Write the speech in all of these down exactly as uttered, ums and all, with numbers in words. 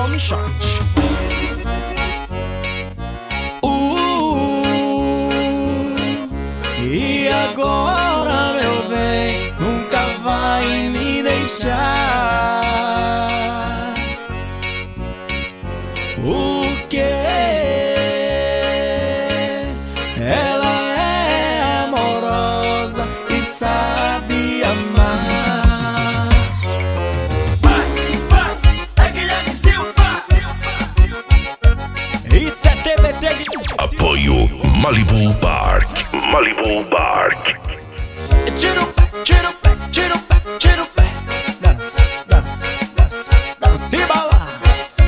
Home Shot. Uh, e agora, meu bem, nunca vai me deixar. Porque ela é amorosa e sabe amar. É Guilherme Silva. Isso é T B T de... Apoio Malibu Park. Malibu Park. Tira o pé, tira o pé, tira o pé, tira o pé. Dança, dança, dança, dança e balança.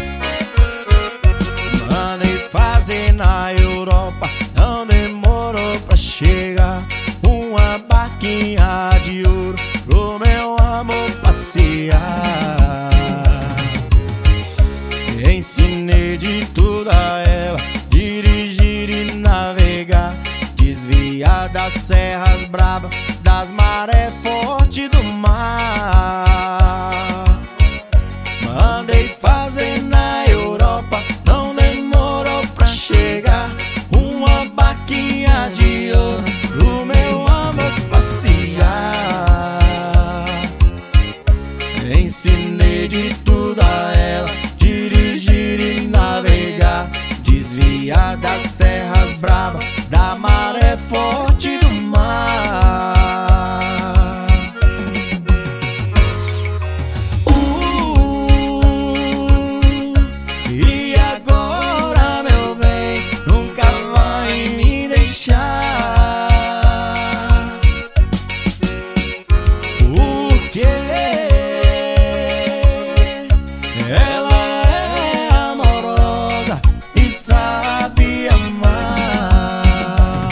Mandei fazer na Europa, não demorou pra chegar. Uma barquinha de ouro pro meu amor passear. Ensinei de tudo a ela, dirigir e navegar, desviar das serras bravas, das marés fortes do mar. Mandei fazer na Europa, não demorou pra chegar. Uma barquinha de ouro pro meu amor passear. Ensinei de tudo a ela, dirigir e navegar, desviar das serras bravas, da maré forte do mar. Uh, e agora, meu bem, nunca vai me deixar. Porque ela é amorosa e sabe amar.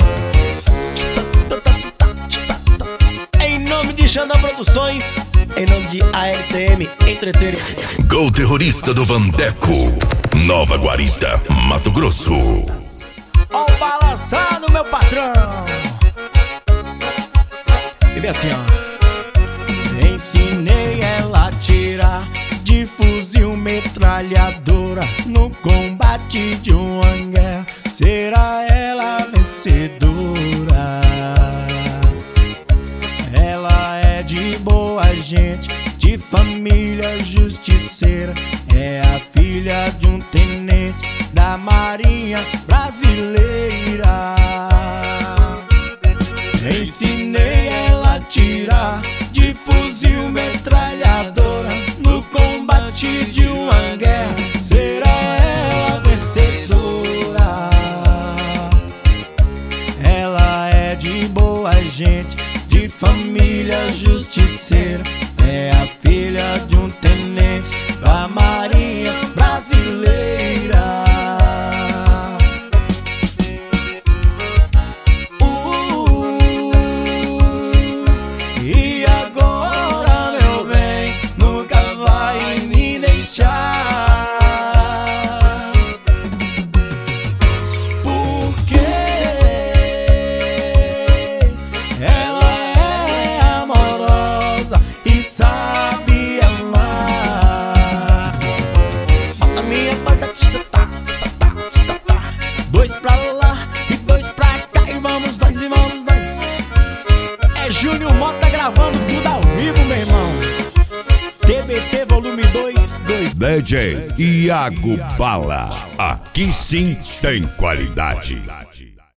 Em nome de Xandão Produções, em nome de A R T M Entretenimento. Gol Terrorista do Vandeco. Nova Guarita, Mato Grosso. Ó o balançado, meu patrão. E vem assim, ó. Ensinei ela a tirar de fuzil metralhadora no combate de uma guerra. Será ela a vencedora? Ela é de boa gente, de família justiceira. É a filha de um tenente da Marinha Brasileira. Ensinei ela a tirar de fuzil metralhadora no combate de uma guerra. Será ela a vencedora? Ela é de boa gente, de família justiceira. É a filha de um tenente da Marinha Brasileira. Uh, e agora, meu bem, nunca vai me deixar. Porque ela é amorosa e sabe amar. Bota minha banda, tista, tá, tista, tá, tista, tá. Dois pra lá e dois pra cá, e vamos nós, e vamos nós. É Júnior Mota gravando tudo ao vivo, meu irmão. T B T volume dois, dois. D J Iago Bala. Aqui sim tem qualidade.